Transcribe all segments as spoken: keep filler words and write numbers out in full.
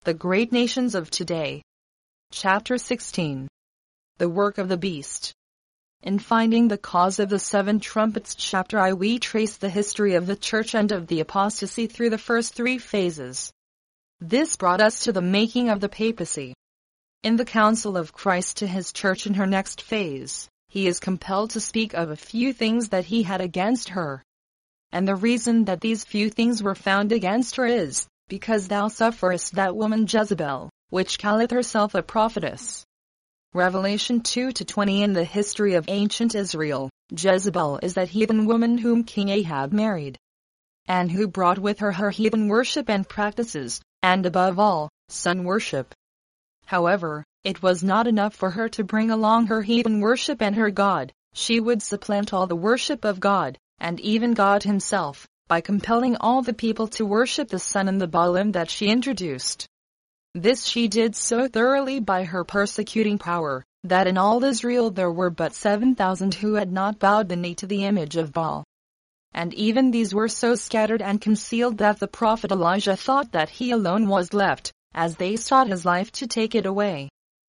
The Great Nations of Today. Chapter sixteen. The Work of the Beast. In finding the cause of the seven trumpets chapter I we trace the history of the church and of the apostasy through the first three phases. This brought us to the making of the papacy. In the counsel of Christ to his church in her next phase, he is compelled to speak of a few things that he had against her. And the reason that these few things were found against her is, because thou sufferest that woman Jezebel, which calleth herself a prophetess. Revelation two to twenty. In the history of ancient Israel, Jezebel is that heathen woman whom King Ahab married, and who brought with her her heathen worship and practices, and above all, sun worship. However, it was not enough for her to bring along her heathen worship and her God. She would supplant all the worship of God, and even God himself, by compelling all the people to worship the sun and the Baalim that she introduced. This she did so thoroughly by her persecuting power, that in all Israel there were but seven thousand who had not bowed the knee to the image of Baal. And even these were so scattered and concealed that the prophet Elijah thought that he alone was left, as they sought his life to take it away.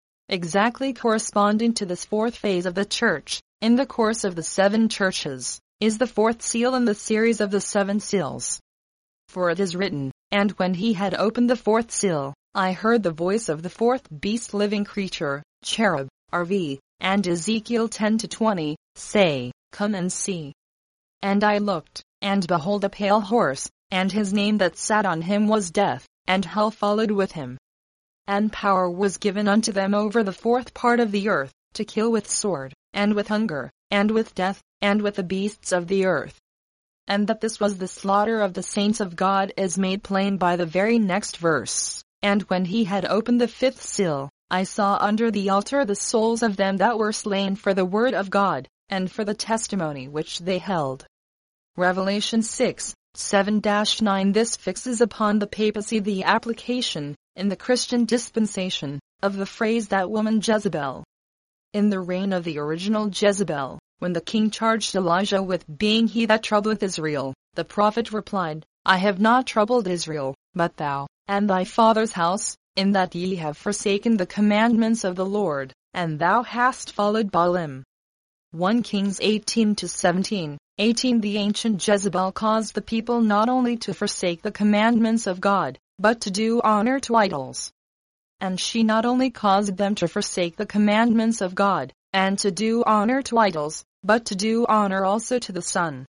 Exactly corresponding to this fourth phase of the church, in the course of the seven churches, is the fourth seal in the series of the seven seals. For it is written, "And when he had opened the fourth seal, I heard the voice of the fourth beast living creature, cherub, R V, and Ezekiel ten to twenty, say, Come and see. And I looked, and behold a pale horse, and his name that sat on him was Death, and hell followed with him. And power was given unto them over the fourth part of the earth, to kill with sword, and with hunger, and with death, and with the beasts of the earth." And that this was the slaughter of the saints of God is made plain by the very next verse. "And when he had opened the fifth seal, I saw under the altar the souls of them that were slain for the word of God, and for the testimony which they held." Revelation six, seven to nine. This fixes upon the papacy the application, in the Christian dispensation, of the phrase that woman Jezebel. In the reign of the original Jezebel, when the king charged Elijah with being he that troubleth Israel, the prophet replied, I have not troubled Israel, but thou, and thy father's house, in that ye have forsaken the commandments of the Lord, and thou hast followed Baalim. First Kings eighteen to seventeen, eighteen. The ancient Jezebel caused the people not only to forsake the commandments of God, but to do honor to idols. And she not only caused them to forsake the commandments of God, and to do honor to idols, but to do honor also to the sun.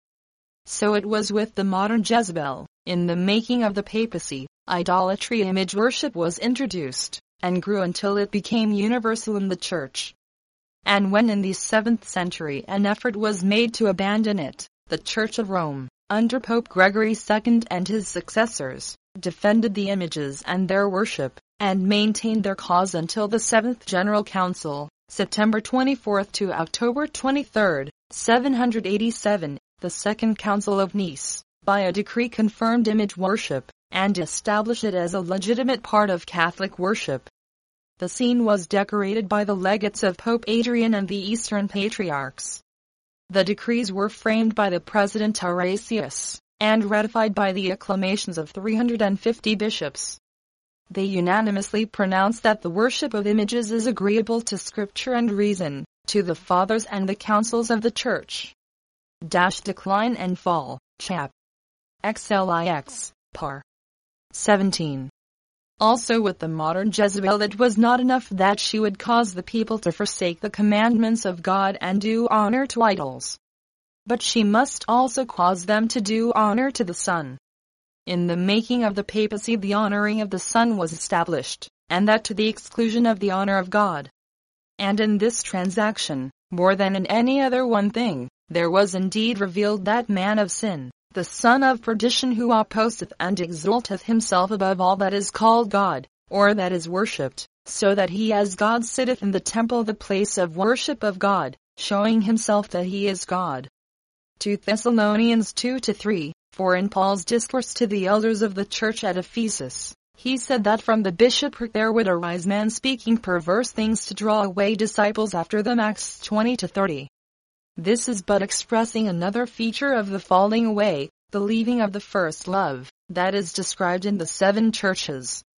So it was with the modern Jezebel. In the making of the papacy, idolatry image worship was introduced, and grew until it became universal in the church. And when in the seventh century an effort was made to abandon it, the Church of Rome, under Pope Gregory the Second and his successors, defended the images and their worship, and maintained their cause until the Seventh General Council, September twenty-fourth to October twenty-third, seven hundred eighty-seven, the Second Council of Nice, by a decree confirmed image worship, and established it as a legitimate part of Catholic worship. The scene was decorated by the legates of Pope Adrian and the Eastern Patriarchs. The decrees were framed by the President Tarasius, and ratified by the acclamations of three hundred fifty bishops. They unanimously pronounced that the worship of images is agreeable to Scripture and reason, to the Fathers and the Councils of the Church. Dash Decline and Fall, Chap. X L I X, par. seventeen. Also with the modern Jezebel it was not enough that she would cause the people to forsake the commandments of God and do honor to idols, but she must also cause them to do honor to the sun. In the making of the papacy the honoring of the sun was established, and that to the exclusion of the honor of God. And in this transaction, more than in any other one thing, there was indeed revealed that man of sin, the son of perdition, who opposeth and exalteth himself above all that is called God, or that is worshipped, so that he as God sitteth in the temple, the place of worship of God, showing himself that he is God. Second Thessalonians two to three. For in Paul's discourse to the elders of the church at Ephesus, he said that from the bishopric there would arise men speaking perverse things to draw away disciples after them. Acts twenty to thirty. This is but expressing another feature of the falling away, the leaving of the first love, that is described in the seven churches.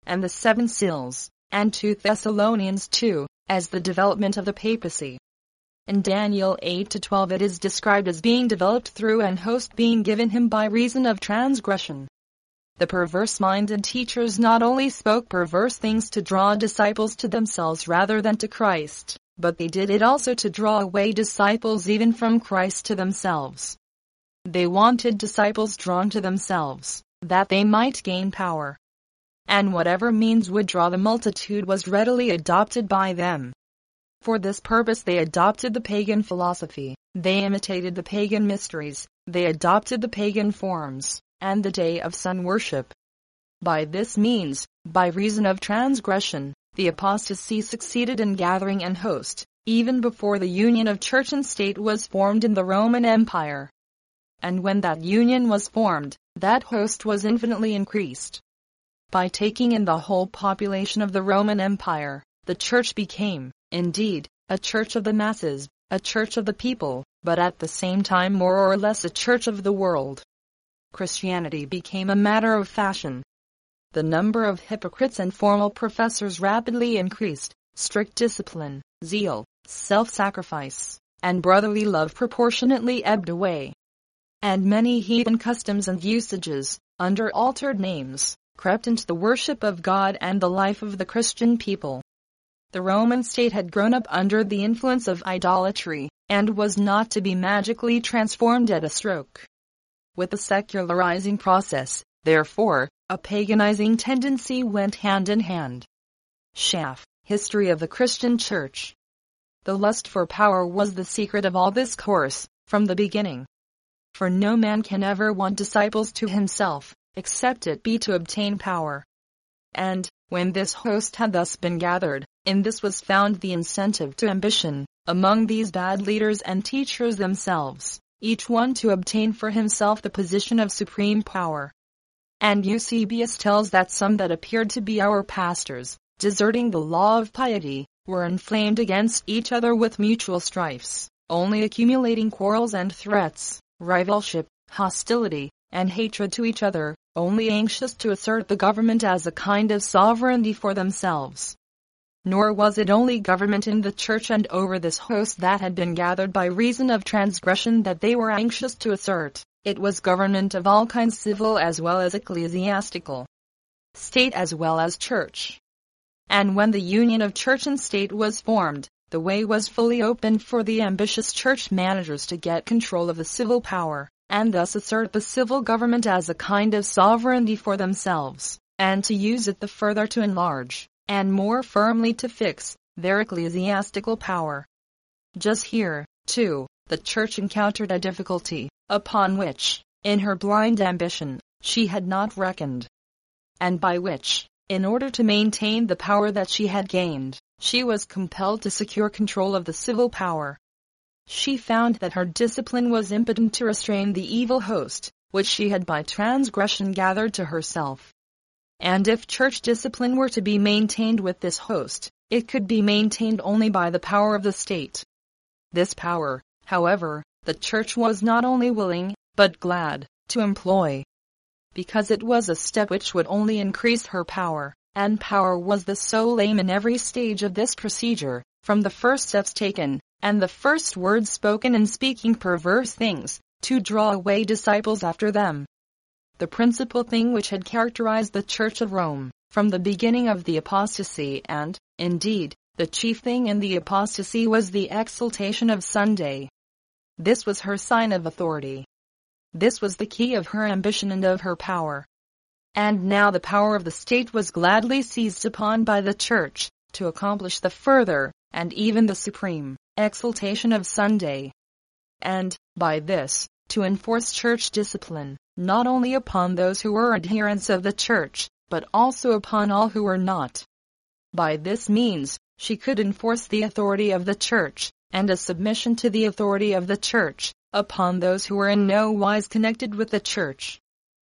and the seven seals, and two Thessalonians two, as the development of the papacy. In Daniel eight to twelve it is described as being developed through an host being given him by reason of transgression. The perverse-minded teachers not only spoke perverse things to draw disciples to themselves rather than to Christ, but they did it also to draw away disciples even from Christ to themselves. They wanted disciples drawn to themselves, that they might gain power. And whatever means would draw the multitude was readily adopted by them. For this purpose they adopted the pagan philosophy, they imitated the pagan mysteries, they adopted the pagan forms, and the day of sun worship. By this means, by reason of transgression, the apostasy succeeded in gathering an host, even before the union of church and state was formed in the Roman Empire. And when that union was formed, that host was infinitely increased. By taking in the whole population of the Roman Empire, the church became, indeed, a church of the masses, a church of the people, but at the same time more or less a church of the world. Christianity became a matter of fashion. The number of hypocrites and formal professors rapidly increased, strict discipline, zeal, self-sacrifice, and brotherly love proportionately ebbed away. And many heathen customs and usages, under altered names, crept into the worship of God and the life of the Christian people. The Roman state had grown up under the influence of idolatry, and was not to be magically transformed at a stroke. With the secularizing process, therefore, a paganizing tendency went hand in hand. Schaff, History of the Christian Church. The lust for power was the secret of all this course, from the beginning. For no man can ever want disciples to himself, except it be to obtain power. And, when this host had thus been gathered, in this was found the incentive to ambition, among these bad leaders and teachers themselves, each one to obtain for himself the position of supreme power. And Eusebius tells that some that appeared to be our pastors, deserting the law of piety, were inflamed against each other with mutual strifes, only accumulating quarrels and threats, rivalship, hostility, and hatred to each other, only anxious to assert the government as a kind of sovereignty for themselves. Nor was it only government in the church and over this host that had been gathered by reason of transgression that they were anxious to assert, it was government of all kinds, civil as well as ecclesiastical, state as well as church. And when the union of church and state was formed, the way was fully opened for the ambitious church managers to get control of the civil power, and thus assert the civil government as a kind of sovereignty for themselves, and to use it the further to enlarge, and more firmly to fix, their ecclesiastical power. Just here, too, the church encountered a difficulty, upon which, in her blind ambition, she had not reckoned, and by which, in order to maintain the power that she had gained, she was compelled to secure control of the civil power. She found that her discipline was impotent to restrain the evil host, which she had by transgression gathered to herself. And if church discipline were to be maintained with this host, it could be maintained only by the power of the state. This power, however, the church was not only willing, but glad, to employ, because it was a step which would only increase her power, and power was the sole aim in every stage of this procedure, from the first steps taken, and the first words spoken in speaking perverse things, to draw away disciples after them. The principal thing which had characterized the Church of Rome, from the beginning of the apostasy and, indeed, the chief thing in the apostasy was the exaltation of Sunday. This was her sign of authority. This was the key of her ambition and of her power. And now the power of the state was gladly seized upon by the Church, to accomplish the further, and even the supreme, exaltation of Sunday. And, by this, to enforce church discipline, not only upon those who were adherents of the Church, but also upon all who were not. By this means, she could enforce the authority of the Church, and a submission to the authority of the Church, upon those who were in no wise connected with the Church.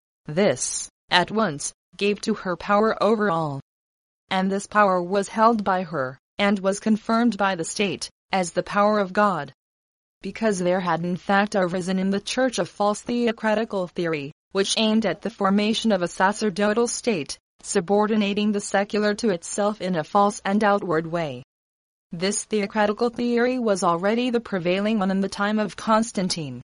This, at once, gave to her power over all. And this power was held by her, and was confirmed by the state, as the power of God. Because there had in fact arisen in the Church a false theocratical theory, which aimed at the formation of a sacerdotal state, subordinating the secular to itself in a false and outward way. This theocratical theory was already the prevailing one in the time of Constantine,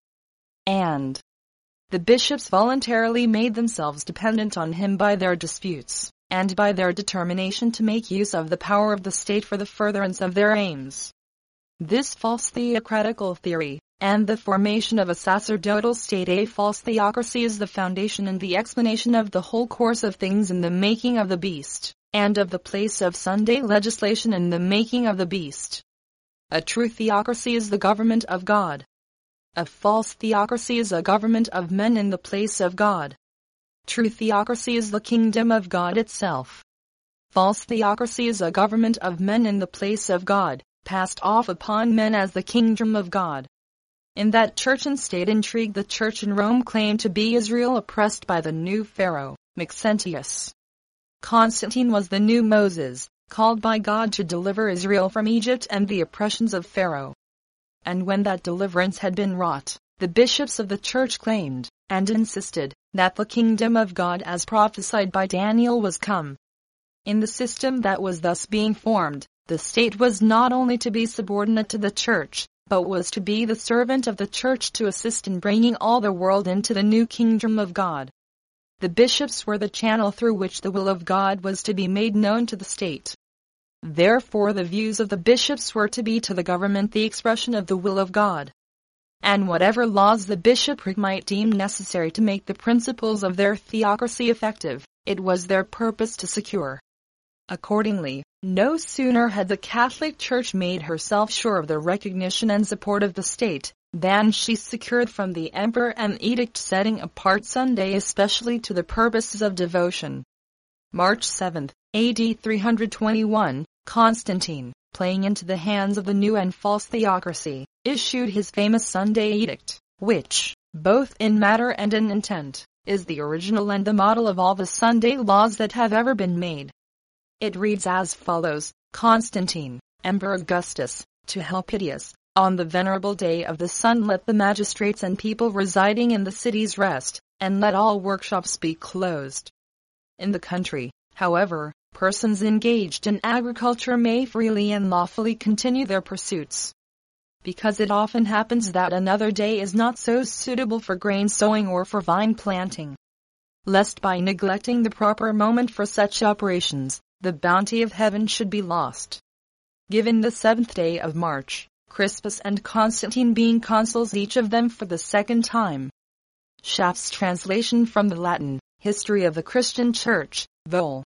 and the bishops voluntarily made themselves dependent on him by their disputes, and by their determination to make use of the power of the state for the furtherance of their aims. This false theocratical theory, and the formation of a sacerdotal state, a false theocracy, is the foundation and the explanation of the whole course of things in the making of the beast, and of the place of Sunday legislation in the making of the beast. A true theocracy is the government of God. A false theocracy is a government of men in the place of God. True theocracy is the kingdom of God itself. False theocracy is a government of men in the place of God, passed off upon men as the kingdom of God. In that church and state intrigue, the church in Rome claimed to be Israel oppressed by the new Pharaoh, Maxentius. Constantine was the new Moses, called by God to deliver Israel from Egypt and the oppressions of Pharaoh. And when that deliverance had been wrought, the bishops of the church claimed, and insisted, that the kingdom of God as prophesied by Daniel was come. In the system that was thus being formed, the state was not only to be subordinate to the church, but was to be the servant of the church to assist in bringing all the world into the new kingdom of God. The bishops were the channel through which the will of God was to be made known to the state. Therefore the views of the bishops were to be to the government the expression of the will of God. And whatever laws the bishopric might deem necessary to make the principles of their theocracy effective, it was their purpose to secure. Accordingly, no sooner had the Catholic Church made herself sure of the recognition and support of the state, than she secured from the emperor an edict setting apart Sunday especially to the purposes of devotion. March seventh, A D three twenty-one, Constantine, playing into the hands of the new and false theocracy, issued his famous Sunday Edict, which, both in matter and in intent, is the original and the model of all the Sunday laws that have ever been made. It reads as follows: Constantine, Emperor Augustus, to Helpidius, on the venerable day of the sun let the magistrates and people residing in the cities rest, and let all workshops be closed. In the country, however, persons engaged in agriculture may freely and lawfully continue their pursuits. Because it often happens that another day is not so suitable for grain sowing or for vine planting. Lest by neglecting the proper moment for such operations, the bounty of heaven should be lost. Given the seventh day of March, Crispus and Constantine being consuls each of them for the second time. Schaff's translation from the Latin, History of the Christian Church, Vol.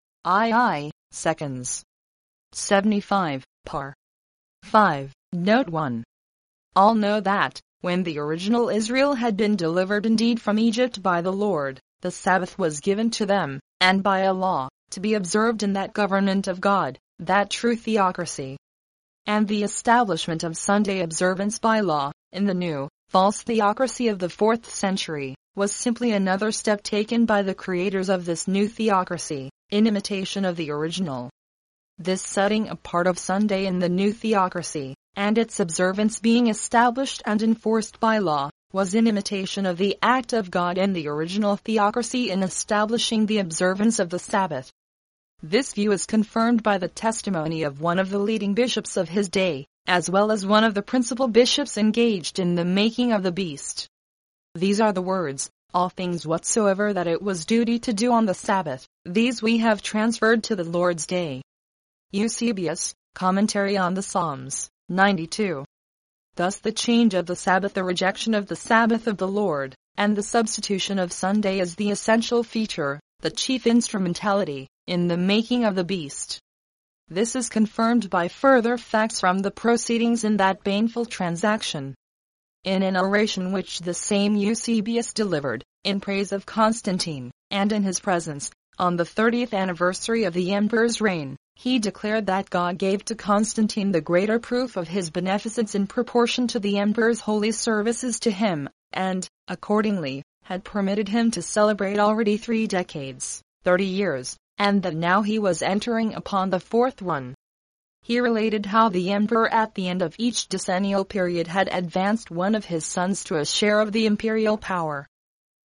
two, seconds. seventy-five, par. five, note one. All know that, when the original Israel had been delivered indeed from Egypt by the Lord, the Sabbath was given to them, and by a law, to be observed in that government of God, that true theocracy. And the establishment of Sunday observance by law, in the new, false theocracy of the fourth century, was simply another step taken by the creators of this new theocracy, in imitation of the original. This setting apart of Sunday in the new theocracy, and its observance being established and enforced by law, was in imitation of the act of God in the original theocracy in establishing the observance of the Sabbath. This view is confirmed by the testimony of one of the leading bishops of his day, as well as one of the principal bishops engaged in the making of the beast. These are the words: all things whatsoever that it was duty to do on the Sabbath, these we have transferred to the Lord's day. Eusebius, Commentary on the Psalms, ninety-two. Thus the change of the Sabbath, the rejection of the Sabbath of the Lord, and the substitution of Sunday is the essential feature, the chief instrumentality, in the making of the beast. This is confirmed by further facts from the proceedings in that baneful transaction. In an oration which the same Eusebius delivered, in praise of Constantine, and in his presence, on the thirtieth anniversary of the emperor's reign, he declared that God gave to Constantine the greater proof of his beneficence in proportion to the emperor's holy services to him, and, accordingly, had permitted him to celebrate already three decades, thirty years, and that now he was entering upon the fourth one. He related how the emperor at the end of each decennial period had advanced one of his sons to a share of the imperial power.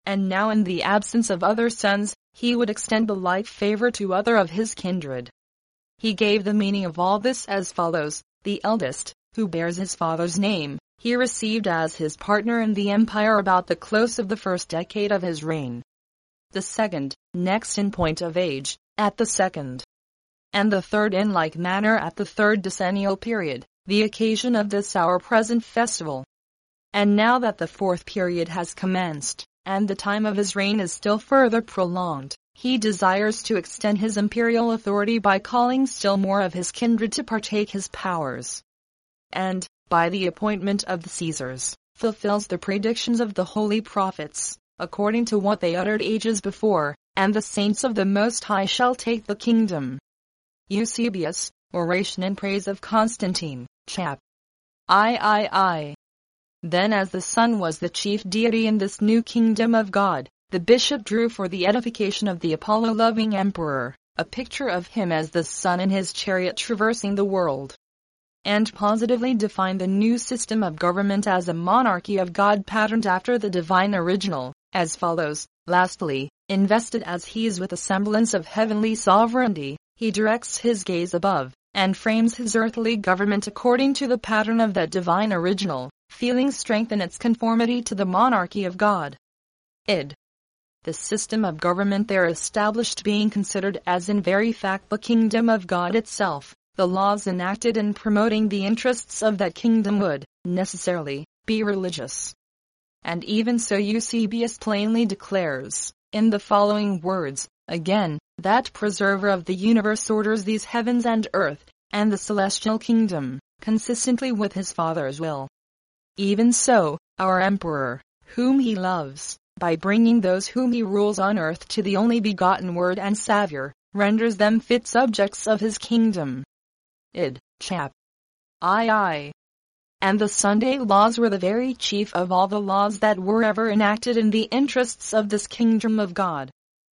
and now in the absence of other sons, he would extend the like favor to other of his kindred. He gave the meaning of all this as follows: the eldest, who bears his father's name, he received as his partner in the empire about the close of the first decade of his reign. The second, next in point of age, at the second. And the third in like manner at the third decennial period, the occasion of this our present festival. And now that the fourth period has commenced, and the time of his reign is still further prolonged, he desires to extend his imperial authority by calling still more of his kindred to partake his powers. And, by the appointment of the Caesars, fulfills the predictions of the holy prophets, according to what they uttered ages before, and the saints of the Most High shall take the kingdom. Eusebius, Oration in Praise of Constantine, chap. I I I. Then as the Son was the chief deity in this new kingdom of God, the bishop drew for the edification of the Apollo-loving emperor, a picture of him as the sun in his chariot traversing the world, and positively defined the new system of government as a monarchy of God patterned after the divine original, as follows: lastly, invested as he is with a semblance of heavenly sovereignty, he directs his gaze above, and frames his earthly government according to the pattern of that divine original, feeling strength in its conformity to the monarchy of God. Id. The system of government there established being considered as in very fact the kingdom of God itself, the laws enacted in promoting the interests of that kingdom would, necessarily, be religious. And even so Eusebius plainly declares, in the following words, again, that preserver of the universe orders these heavens and earth, and the celestial kingdom, consistently with his Father's will. Even so, our emperor, whom he loves, by bringing those whom he rules on earth to the only begotten Word and Savior, renders them fit subjects of his kingdom. Id. Chap. I I. And the Sunday laws were the very chief of all the laws that were ever enacted in the interests of this kingdom of God.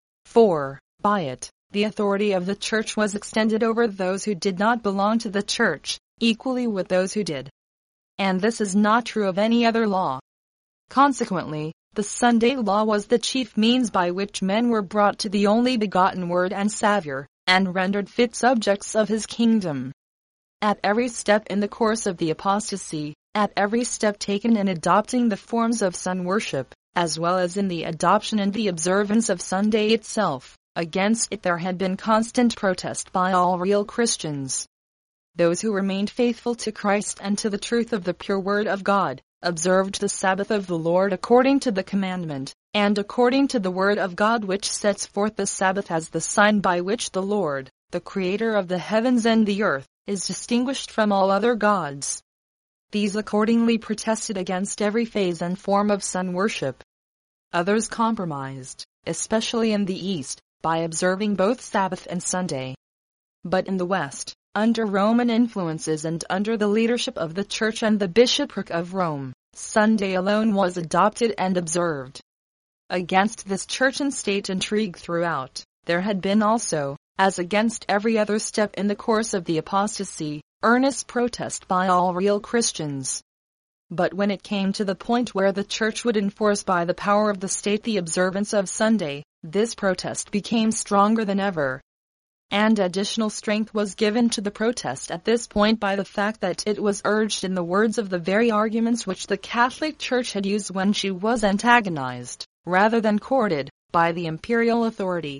For, by it, the authority of the Church was extended over those who did not belong to the Church, equally with those who did. And this is not true of any other law. Consequently, the Sunday law was the chief means by which men were brought to the only begotten Word and Savior, and rendered fit subjects of his kingdom. At every step in the course of the apostasy, at every step taken in adopting the forms of sun worship, as well as in the adoption and the observance of Sunday itself, against it there had been constant protest by all real Christians. Those who remained faithful to Christ and to the truth of the pure Word of God, observed the Sabbath of the Lord according to the commandment, and according to the Word of God which sets forth the Sabbath as the sign by which the Lord, the Creator of the heavens and the earth, is distinguished from all other gods. These accordingly protested against every phase and form of sun worship. Others compromised, especially in the East, by observing both Sabbath and Sunday. But in the West, under Roman influences and under the leadership of the Church and the bishopric of Rome, Sunday alone was adopted and observed. Against this church and state intrigue throughout, there had been also, as against every other step in the course of the apostasy, earnest protest by all real Christians. But when it came to the point where the Church would enforce by the power of the state the observance of Sunday, this protest became stronger than ever. And additional strength was given to the protest at this point by the fact that it was urged in the words of the very arguments which the Catholic Church had used when she was antagonized, rather than courted, by the imperial authority.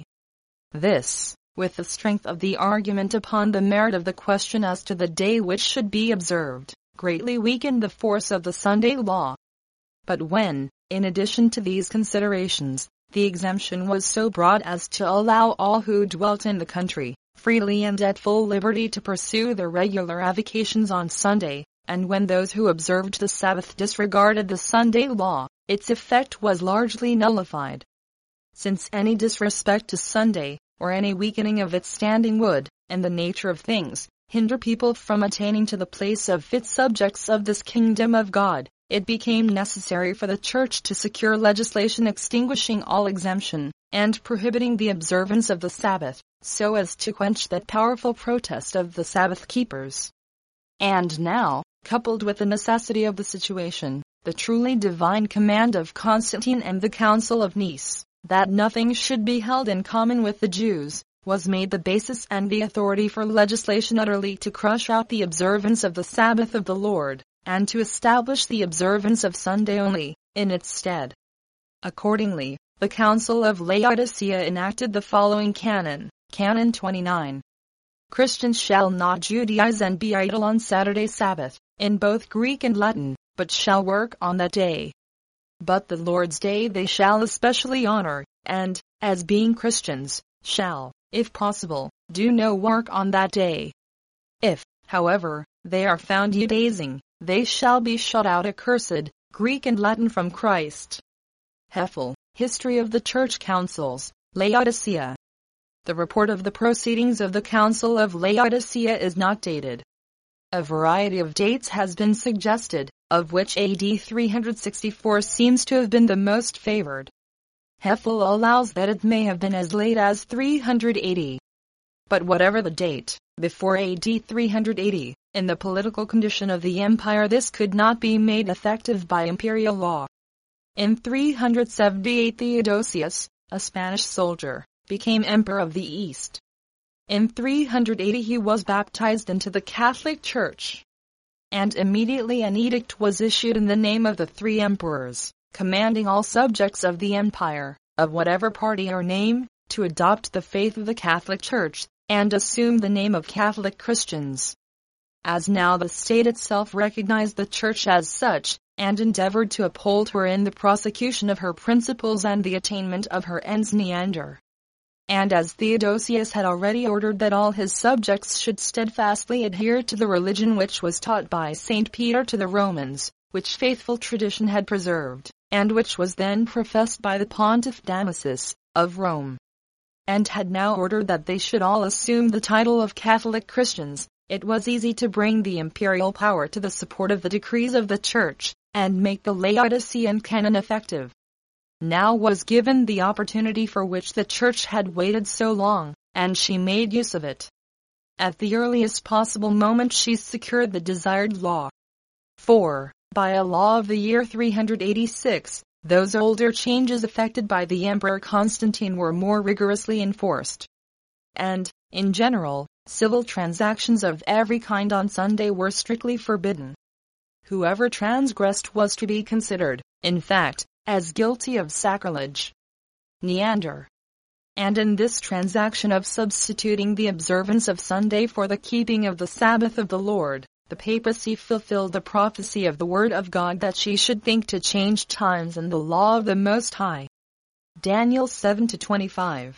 This, with the strength of the argument upon the merit of the question as to the day which should be observed, greatly weakened the force of the Sunday law. But when, in addition to these considerations, the exemption was so broad as to allow all who dwelt in the country, freely and at full liberty to pursue their regular avocations on Sunday, and when those who observed the Sabbath disregarded the Sunday law, its effect was largely nullified. Since any disrespect to Sunday, or any weakening of its standing would, in the nature of things, hinder people from attaining to the place of fit subjects of this kingdom of God, it became necessary for the Church to secure legislation extinguishing all exemption, and prohibiting the observance of the Sabbath, so as to quench that powerful protest of the Sabbath keepers. And now, coupled with the necessity of the situation, the truly divine command of Constantine and the Council of Nice, that nothing should be held in common with the Jews, was made the basis and the authority for legislation utterly to crush out the observance of the Sabbath of the Lord, and to establish the observance of Sunday only, in its stead. Accordingly, the Council of Laodicea enacted the following canon, Canon twenty-nine. Christians shall not Judaize and be idle on Saturday Sabbath, in both Greek and Latin, but shall work on that day. But the Lord's day they shall especially honor, and, as being Christians, shall, if possible, do no work on that day. If, however, they are found Judaizing, they shall be shut out accursed, Greek and Latin from Christ. Hefele, History of the Church Councils, Laodicea. The report of the proceedings of the Council of Laodicea is not dated. A variety of dates has been suggested, of which A D three sixty-four seems to have been the most favored. Hefele allows that it may have been as late as three hundred eighty. But whatever the date, before A D three hundred eighty, in the political condition of the empire this could not be made effective by imperial law. In three hundred seventy-eight Theodosius, a Spanish soldier, became emperor of the East. In three hundred eighty he was baptized into the Catholic Church. And immediately an edict was issued in the name of the three emperors, commanding all subjects of the empire, of whatever party or name, to adopt the faith of the Catholic Church, and assume the name of Catholic Christians. As now the state itself recognized the Church as such, and endeavored to uphold her in the prosecution of her principles and the attainment of her ends Neander. And as Theodosius had already ordered that all his subjects should steadfastly adhere to the religion which was taught by Saint Peter to the Romans, which faithful tradition had preserved, and which was then professed by the Pontiff Damasus, of Rome, and had now ordered that they should all assume the title of Catholic Christians, it was easy to bring the imperial power to the support of the decrees of the Church, and make the Laodicean canon effective. Now was given the opportunity for which the Church had waited so long, and she made use of it. At the earliest possible moment she secured the desired law. For, by a law of the year three hundred eighty-six, those older changes effected by the Emperor Constantine were more rigorously enforced. And, in general, civil transactions of every kind on Sunday were strictly forbidden. Whoever transgressed was to be considered, in fact, as guilty of sacrilege. Neander. And in this transaction of substituting the observance of Sunday for the keeping of the Sabbath of the Lord, the papacy fulfilled the prophecy of the Word of God that she should think to change times and the law of the Most High. Daniel seven to twenty-five.